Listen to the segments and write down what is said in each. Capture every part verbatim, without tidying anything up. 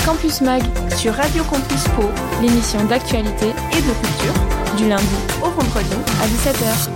Campus Mag sur Radio Campus Pau, l'émission d'actualité et de culture, du lundi au vendredi à dix-sept heures.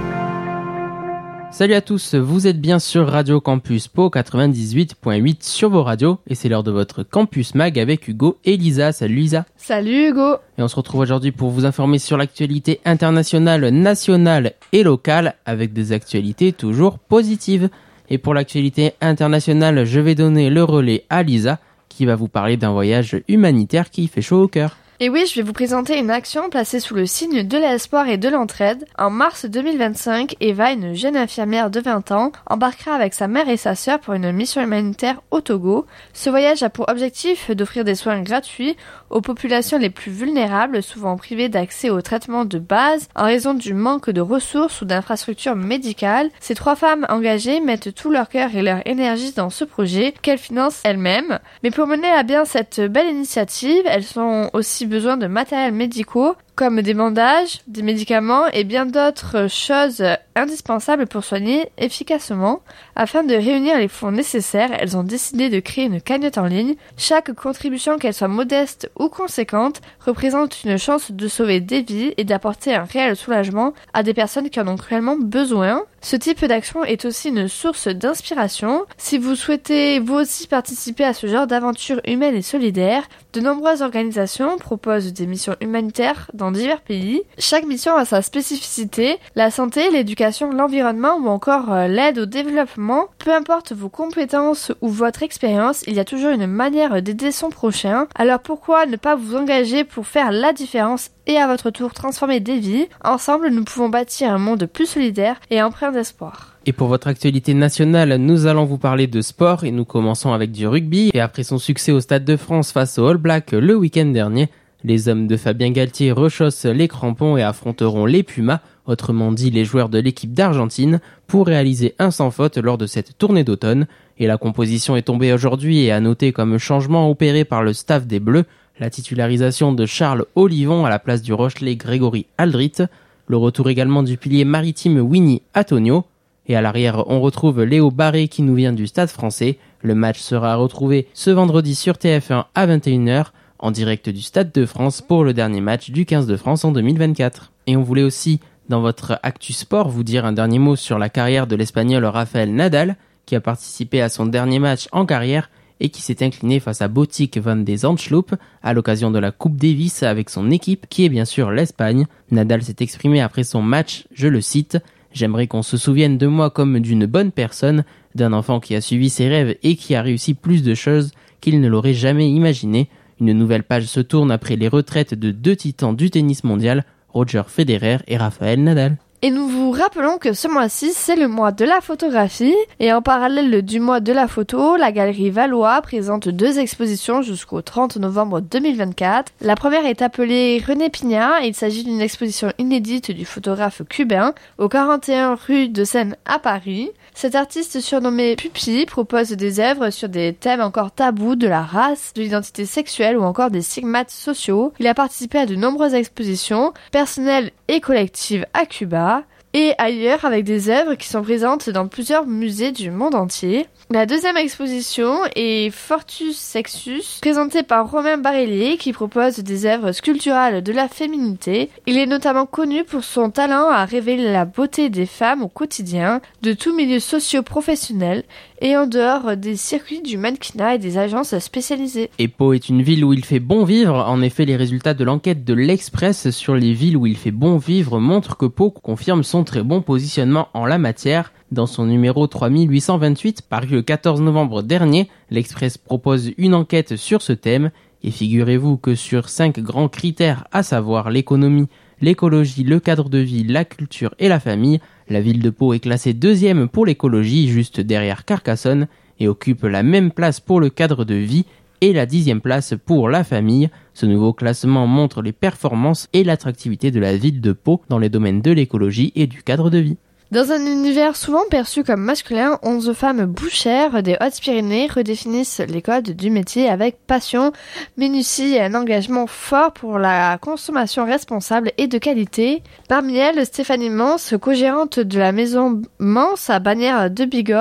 Salut à tous, vous êtes bien sur Radio Campus Pau quatre-vingt-dix-huit virgule huit sur vos radios et c'est l'heure de votre Campus Mag avec Hugo et Lisa. Salut Lisa. Salut Hugo. Et on se retrouve aujourd'hui pour vous informer sur l'actualité internationale, nationale et locale avec des actualités toujours positives. Et pour l'actualité internationale, je vais donner le relais à Lisa qui va vous parler d'un voyage humanitaire qui fait chaud au cœur. Et oui, je vais vous présenter une action placée sous le signe de l'espoir et de l'entraide. En mars deux mille vingt-cinq, Eva, une jeune infirmière de vingt ans, embarquera avec sa mère et sa sœur pour une mission humanitaire au Togo. Ce voyage a pour objectif d'offrir des soins gratuits aux populations les plus vulnérables, souvent privées d'accès aux traitements de base en raison du manque de ressources ou d'infrastructures médicales. Ces trois femmes engagées mettent tout leur cœur et leur énergie dans ce projet qu'elles financent elles-mêmes. Mais pour mener à bien cette belle initiative, elles ont aussi besoin de matériels médicaux comme des bandages, des médicaments et bien d'autres choses indispensables pour soigner efficacement. Afin de réunir les fonds nécessaires, elles ont décidé de créer une cagnotte en ligne. Chaque contribution, qu'elle soit modeste ou conséquente, représente une chance de sauver des vies et d'apporter un réel soulagement à des personnes qui en ont cruellement besoin. Ce type d'action est aussi une source d'inspiration. Si vous souhaitez vous aussi participer à ce genre d'aventure humaine et solidaire, de nombreuses organisations proposent des missions humanitaires dans divers pays. Chaque mission a sa spécificité, la santé, l'éducation, l'environnement ou encore euh, l'aide au développement. Peu importe vos compétences ou votre expérience, il y a toujours une manière d'aider son prochain. Alors pourquoi ne pas vous engager pour faire la différence et à votre tour transformer des vies? Ensemble, nous pouvons bâtir un monde plus solidaire et empreint d'espoir. Et pour votre actualité nationale, nous allons vous parler de sport et nous commençons avec du rugby. Et après son succès au Stade de France face aux All Blacks le week-end dernier, les hommes de Fabien Galtier rechaussent les crampons et affronteront les Pumas, autrement dit les joueurs de l'équipe d'Argentine, pour réaliser un sans faute lors de cette tournée d'automne. Et la composition est tombée aujourd'hui et à noter comme changement opéré par le staff des Bleus, la titularisation de Charles Olivon à la place du Rochelais Grégory Aldrit, le retour également du pilier maritime Winnie Antonio, et à l'arrière on retrouve Léo Barré qui nous vient du Stade français. Le match sera retrouvé ce vendredi sur T F un à vingt et une heures, en direct du Stade de France pour le dernier match du quinze de France en deux mille vingt-quatre. Et on voulait aussi, dans votre Actu Sport, vous dire un dernier mot sur la carrière de l'Espagnol Rafael Nadal, qui a participé à son dernier match en carrière et qui s'est incliné face à Botic van des Antschloop à l'occasion de la Coupe Davis avec son équipe, qui est bien sûr l'Espagne. Nadal s'est exprimé après son match, je le cite, « J'aimerais qu'on se souvienne de moi comme d'une bonne personne, d'un enfant qui a suivi ses rêves et qui a réussi plus de choses qu'il ne l'aurait jamais imaginé. » Une nouvelle page se tourne après les retraites de deux titans du tennis mondial, Roger Federer et Rafael Nadal. Et nous vous rappelons que ce mois-ci, c'est le mois de la photographie. Et en parallèle du mois de la photo, la Galerie Valois présente deux expositions jusqu'au trente novembre deux mille vingt-quatre. La première est appelée René Pignat. Il s'agit d'une exposition inédite du photographe cubain au quarante et un rue de Seine à Paris. Cet artiste surnommé Pupi propose des œuvres sur des thèmes encore tabous de la race, de l'identité sexuelle ou encore des stigmates sociaux. Il a participé à de nombreuses expositions personnelles et collectives à Cuba et ailleurs avec des œuvres qui sont présentes dans plusieurs musées du monde entier. La deuxième exposition est Fortus Sexus, présentée par Romain Barellier qui propose des œuvres sculpturales de la féminité. Il est notamment connu pour son talent à révéler la beauté des femmes au quotidien, de tous milieux socio-professionnels et en dehors des circuits du mannequinat et des agences spécialisées. Et Pau est une ville où il fait bon vivre. En effet, les résultats de l'enquête de l'Express sur les villes où il fait bon vivre montrent que Pau confirme son très bon positionnement en la matière. Dans son numéro trois mille huit cent vingt-huit, paru le quatorze novembre dernier, l'Express propose une enquête sur ce thème. Et figurez-vous que sur cinq grands critères, à savoir l'économie, l'écologie, le cadre de vie, la culture et la famille, la ville de Pau est classée deuxième pour l'écologie, juste derrière Carcassonne, et occupe la même place pour le cadre de vie et la dixième place pour la famille. Ce nouveau classement montre les performances et l'attractivité de la ville de Pau dans les domaines de l'écologie et du cadre de vie. Dans un univers souvent perçu comme masculin, onze femmes bouchères des Hautes-Pyrénées redéfinissent les codes du métier avec passion, minutie et un engagement fort pour la consommation responsable et de qualité. Parmi elles, Stéphanie Mans, co-gérante de la maison Mans à Bagnères de Bigorre,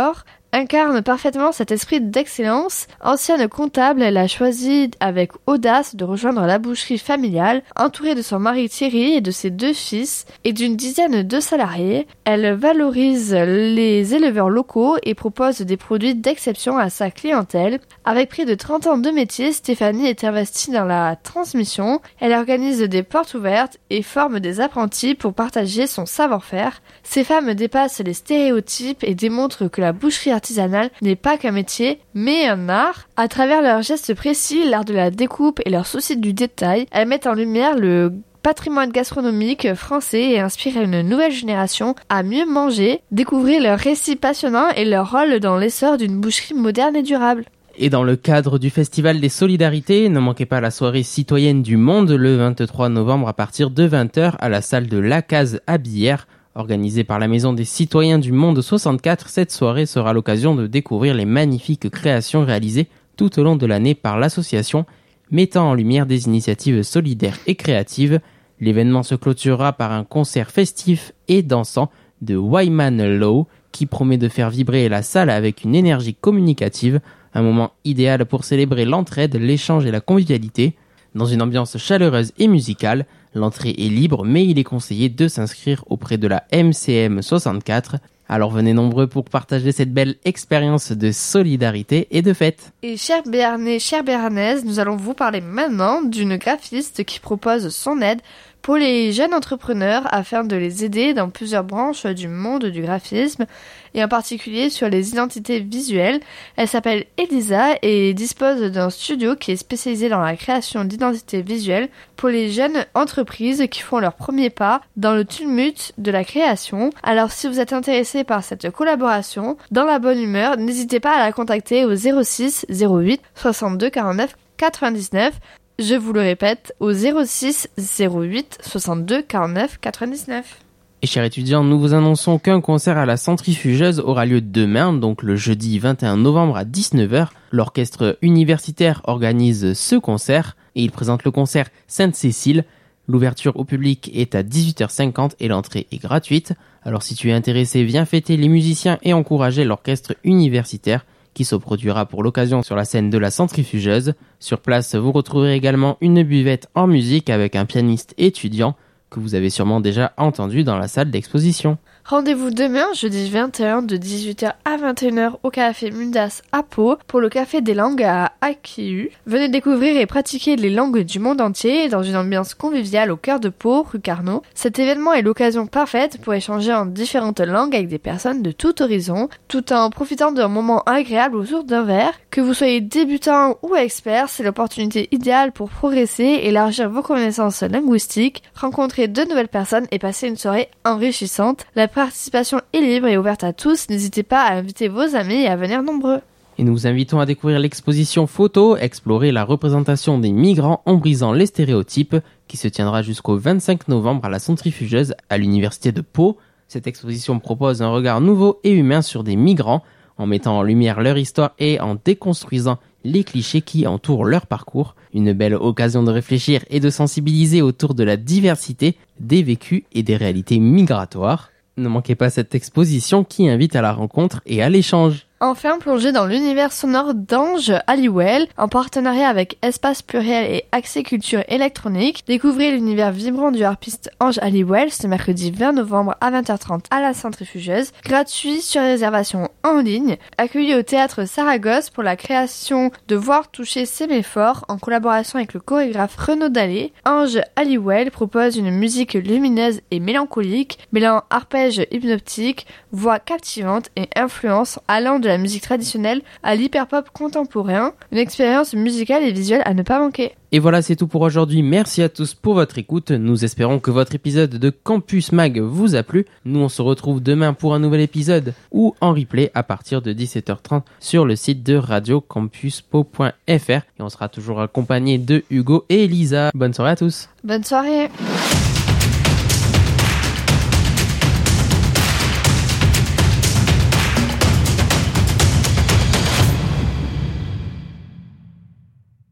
incarne parfaitement cet esprit d'excellence. Ancienne comptable, elle a choisi avec audace de rejoindre la boucherie familiale, entourée de son mari Thierry et de ses deux fils et d'une dizaine de salariés. Elle valorise les éleveurs locaux et propose des produits d'exception à sa clientèle. Avec près de trente ans de métier, Stéphanie est investie dans la transmission. Elle organise des portes ouvertes et forme des apprentis pour partager son savoir-faire. Ces femmes dépassent les stéréotypes et démontrent que la boucherie artisanale n'est pas qu'un métier, mais un art. À travers leurs gestes précis, l'art de la découpe et leur souci du détail, elles mettent en lumière le patrimoine gastronomique français et inspirent une nouvelle génération à mieux manger, découvrir leurs récits passionnants et leur rôle dans l'essor d'une boucherie moderne et durable. Et dans le cadre du Festival des Solidarités, ne manquez pas la soirée citoyenne du monde le vingt-trois novembre à partir de vingt heures à la salle de La Case à Billère. Organisée par la Maison des Citoyens du Monde soixante-quatre, cette soirée sera l'occasion de découvrir les magnifiques créations réalisées tout au long de l'année par l'association, mettant en lumière des initiatives solidaires et créatives. L'événement se clôturera par un concert festif et dansant de Wyman Low qui promet de faire vibrer la salle avec une énergie communicative, un moment idéal pour célébrer l'entraide, l'échange et la convivialité. Dans une ambiance chaleureuse et musicale, l'entrée est libre mais il est conseillé de s'inscrire auprès de la M C M soixante-quatre. Alors venez nombreux pour partager cette belle expérience de solidarité et de fête. Et chers Béarnais, chères Béarnaises, nous allons vous parler maintenant d'une graphiste qui propose son aide pour les jeunes entrepreneurs afin de les aider dans plusieurs branches du monde du graphisme et en particulier sur les identités visuelles. Elle s'appelle Elisa et dispose d'un studio qui est spécialisé dans la création d'identités visuelles pour les jeunes entreprises qui font leur premier pas dans le tumulte de la création. Alors si vous êtes intéressé par cette collaboration, dans la bonne humeur, n'hésitez pas à la contacter au zéro six zéro huit soixante-deux quarante-neuf quatre-vingt-dix-neuf. Je vous le répète, au zéro six zéro huit soixante-deux quarante-neuf quatre-vingt-dix-neuf. Et chers étudiants, nous vous annonçons qu'un concert à la Centrifugeuse aura lieu demain, donc le jeudi vingt et un novembre à dix-neuf heures. L'orchestre universitaire organise ce concert et il présente le concert Sainte-Cécile. L'ouverture au public est à dix-huit heures cinquante et l'entrée est gratuite. Alors si tu es intéressé, viens fêter les musiciens et encourager l'orchestre universitaire qui se produira pour l'occasion sur la scène de la Centrifugeuse. Sur place, vous retrouverez également une buvette en musique avec un pianiste étudiant que vous avez sûrement déjà entendu dans la salle d'exposition. Rendez-vous demain, jeudi vingt et un, de dix-huit heures à vingt et une heures au café Mundas à Pau pour le café des langues à Akiu. Venez découvrir et pratiquer les langues du monde entier dans une ambiance conviviale au cœur de Pau, rue Carnot. Cet événement est l'occasion parfaite pour échanger en différentes langues avec des personnes de tout horizon, tout en profitant d'un moment agréable autour d'un verre. Que vous soyez débutant ou expert, c'est l'opportunité idéale pour progresser, élargir vos connaissances linguistiques, rencontrer de nouvelles personnes et passer une soirée enrichissante. La participation est libre et ouverte à tous, n'hésitez pas à inviter vos amis et à venir nombreux. Et nous vous invitons à découvrir l'exposition photo, explorer la représentation des migrants en brisant les stéréotypes, qui se tiendra jusqu'au vingt-cinq novembre à la Centrifugeuse à l'université de Pau. Cette exposition propose un regard nouveau et humain sur des migrants, en mettant en lumière leur histoire et en déconstruisant les clichés qui entourent leur parcours. Une belle occasion de réfléchir et de sensibiliser autour de la diversité des vécus et des réalités migratoires. Ne manquez pas cette exposition qui invite à la rencontre et à l'échange. Enfin, plongez dans l'univers sonore d'Ange Halliwell, en partenariat avec Espace Pluriel et Accès Culture Électronique. Découvrez l'univers vibrant du harpiste Ange Halliwell ce mercredi vingt novembre à vingt heures trente à la Centrifugeuse. Gratuit sur réservation en ligne. Accueilli au théâtre Saragosse pour la création de Voir toucher s'aimer fort en collaboration avec le chorégraphe Renaud Dallet. Ange Halliwell propose une musique lumineuse et mélancolique, mêlant arpèges hypnotiques, voix captivantes et influences allant de la musique traditionnelle à l'hyperpop contemporain, une expérience musicale et visuelle à ne pas manquer. Et voilà, c'est tout pour aujourd'hui. Merci à tous pour votre écoute. Nous espérons que votre épisode de Campus Mag vous a plu. Nous, on se retrouve demain pour un nouvel épisode ou en replay à partir de dix-sept heures trente sur le site de radio campus pau point f r. Et on sera toujours accompagné de Hugo et Elisa. Bonne soirée à tous. Bonne soirée.